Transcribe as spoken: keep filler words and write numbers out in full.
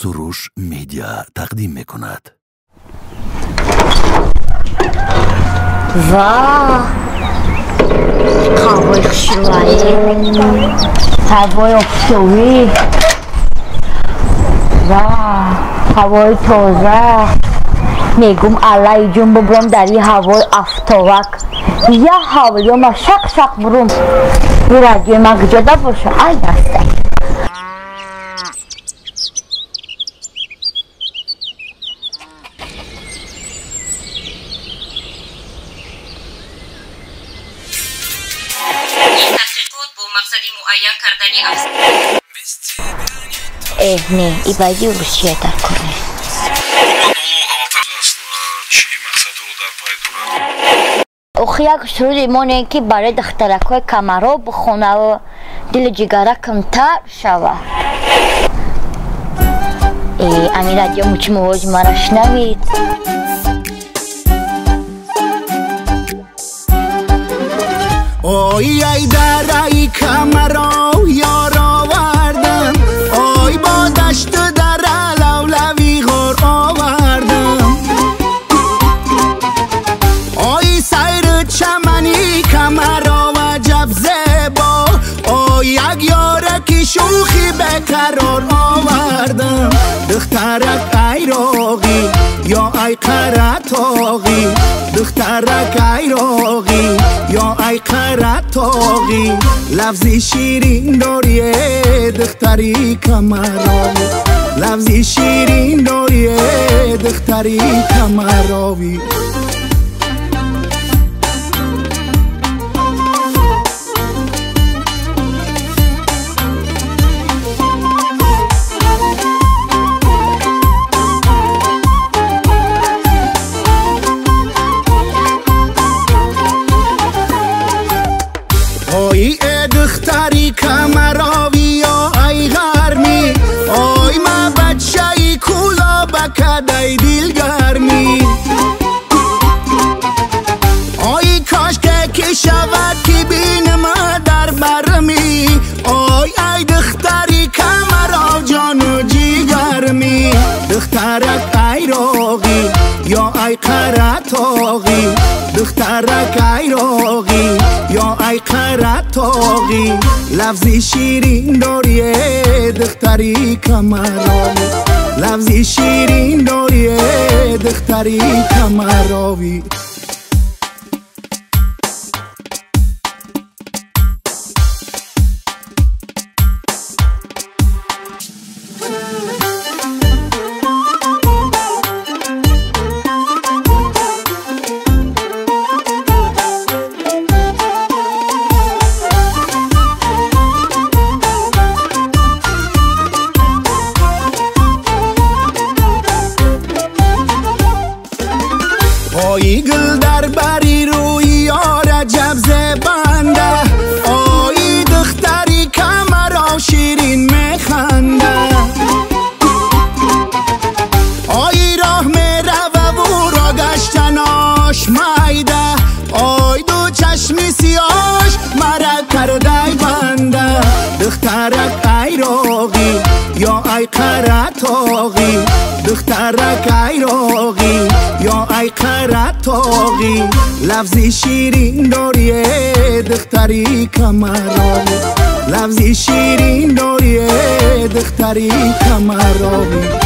سروش میدیا تقدیم میکند. واه هوای خوشگلی، هوای افتوی، واه هوای تازه. میگم علی جون ببرم در این هوای افتاوک یا هوای ما شق شق برم این رادیو ما گجاده باشه. ای دسته تحقیقات با مقصد معین کردنی است. اه نه ای باید روسیه در کنه. اخی یک سرود ایمانه که برای دخترک های کمرها بخونه و دل جگره کمتر شوه. ای امیر رادیو موچی موج مرا شنوید. آی ای در ای کمرا یار آوردم، آی با دشت در لولوی غار آوردم، آی سیر چمنی کمرا و جب زبا، آی یک یارکی شوخی بقرار آوردم. دخترک ای راغی یا ای قرطاغی، دخترک ای راغی یا ای قرطاغی، لفظی شیرین داریه دختری کمراوی، لفظی شیرین داریه دختری کمراوی. آی دختری کمراوی یا ای غرمی، آی ما بچه ای کولا بکدای دلگرمی، آی کاش که کی شود که بینم در برمی، آی ای دختری کمرا جان و جیگرمی. دخترک ای راغی یا ای قرطاغی، دخترک ای راغی یا ای قرطاغی، لفظی شیرین داریه دختری کمراوی، لفظی شیرین داریه دختری کمراوی. آی گل در بری روی یار عجب زبنده، آی دختری کمرا شیرین میخنده، آی راه میروه و را گشتناش میده، آی دو چشمی سیاش مرا کرده بنده. دخترک ای راغی یا ای قرطاغی، دخترک ای راغی یا ای قرطاغی، لفظی شیرین داریه دختری کمراوی، لفظی شیرین داریه دختری کمراوی.